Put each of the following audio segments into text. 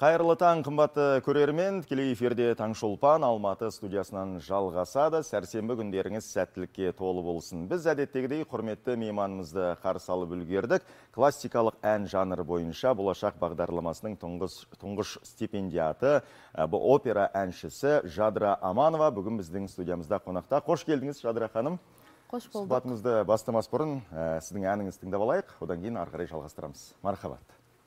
Қайырлы таң, қымбатты көрермен, тікелей эфирде Таңшолпан Алматы студиясынан жалғасады. Сәрсенбі күндеріңіз сәттілікке толы болсын. Біз әдеттегідей құрметті мейманымызды қарсы алып үлгердік. Классикалық ән жанры бойынша болашақ бағдарламасының тұңғыш стипендиаты, бұл опера әншісі Жадыра Аманова бүгін біздің студиямызда қонақта. Қош келдіңіз, Жадыра ханым. Қош болдық. Сұхбатымызды бастамас бұрын сіздің әніңізді тыңдап алайық, одан кейін ары қарай жалғастырамыз. Мархабат.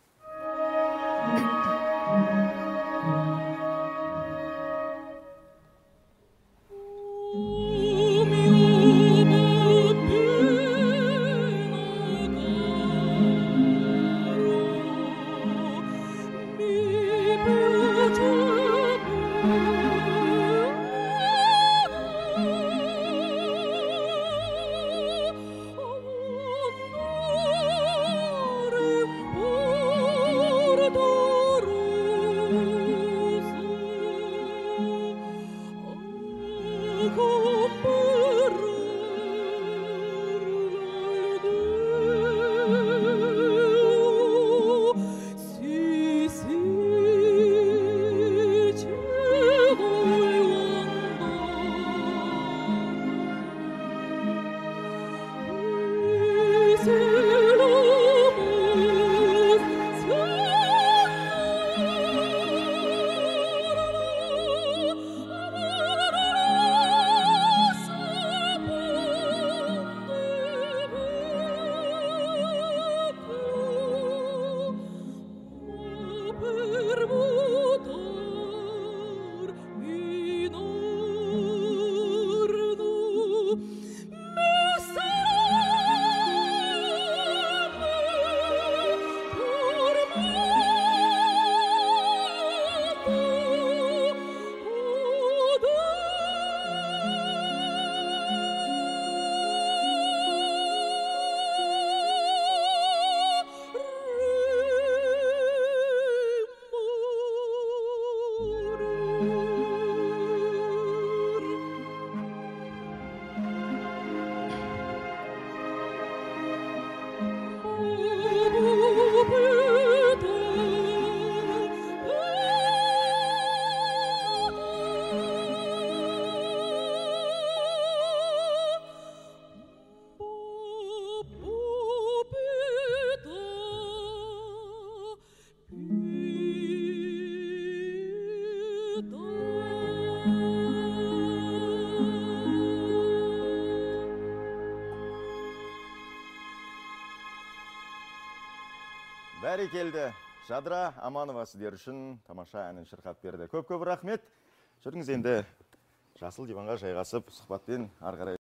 Бәрекелді. Жадыра Аманова сіздер үшін тамаша әнін шырқап берді. Көп-көп рахмет. Жүріңіз енді жасыл диванға жайғасып, сұхбатпен ары қарай